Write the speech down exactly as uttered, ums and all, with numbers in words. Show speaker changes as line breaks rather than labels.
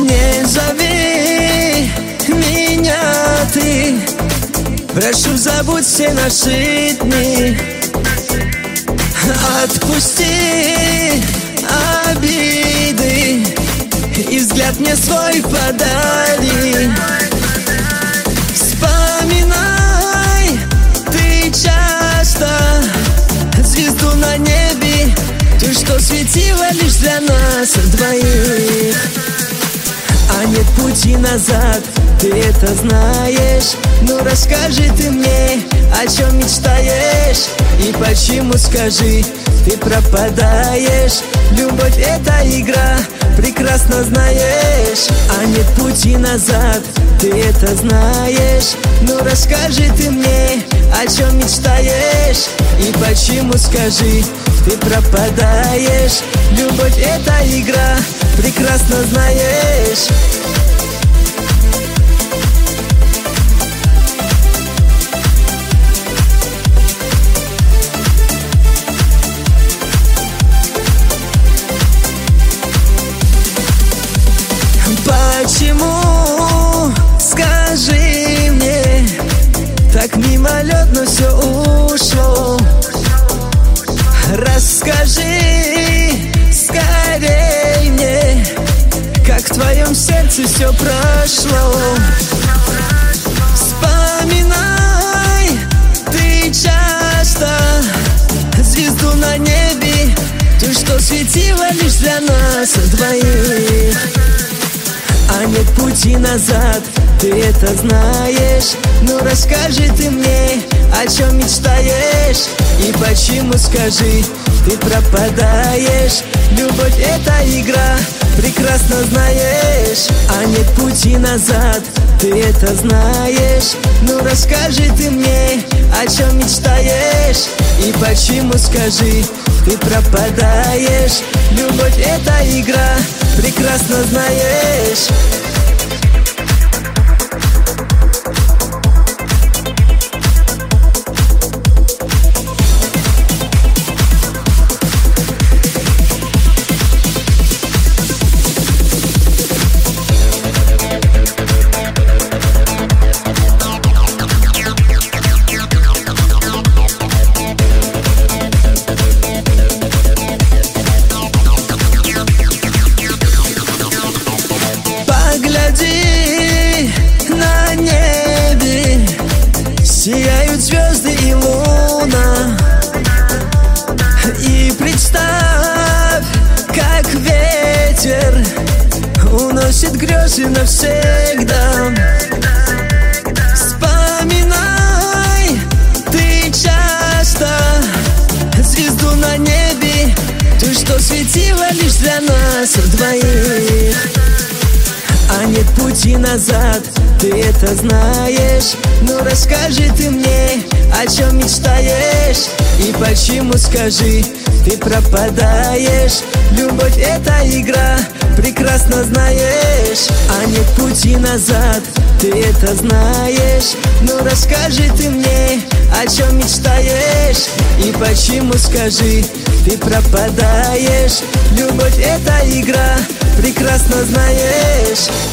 Не зови меня ты, прошу, забудь все наши дни. Отпусти обиды и взгляд мне свой подари. Вспоминай ты часто звезду на небе, ту, что светила лишь для нас двоих. А нет пути назад, ты это знаешь. Ну расскажи ты мне, о чем мечтаешь и почему, скажи, ты пропадаешь. Любовь — это игра, прекрасно знаешь. А нет пути назад, ты это знаешь. Ну расскажи ты мне, о чем мечтаешь и почему, скажи, ты пропадаешь. Любовь — это игра, прекрасно знаешь. Почему, скажи мне, так мимолетно все ушло? Расскажи скорей мне, как в твоем сердце все прошло. Вспоминай ты часто звезду на небе, ту, что светила лишь для нас двоих. А нет пути назад, ты это знаешь. Ну расскажи ты мне, о чем мечтаешь и почему, скажи, ты пропадаешь. Любовь — это игра, прекрасно знаешь. А нет пути назад, ты это знаешь. Ну расскажи ты мне, о чем мечтаешь и почему, скажи, ты пропадаешь. Любовь — это игра, прекрасно знаешь. Погляди на небе, сияют звезды и луна. И представь, как ветер уносит грезы навсегда. Вспоминай ты часто звезду на небе, ту, что светила лишь для нас двоих. А нет пути назад, ты это знаешь. Ну расскажи ты мне, о чем мечтаешь и почему, скажи, ты пропадаешь. Любовь — это игра, прекрасно знаешь. А нет пути назад, ты это знаешь. Ну расскажи ты мне, о чем мечтаешь и почему, скажи, ты пропадаешь. Любовь — это игра, прекрасно знаешь.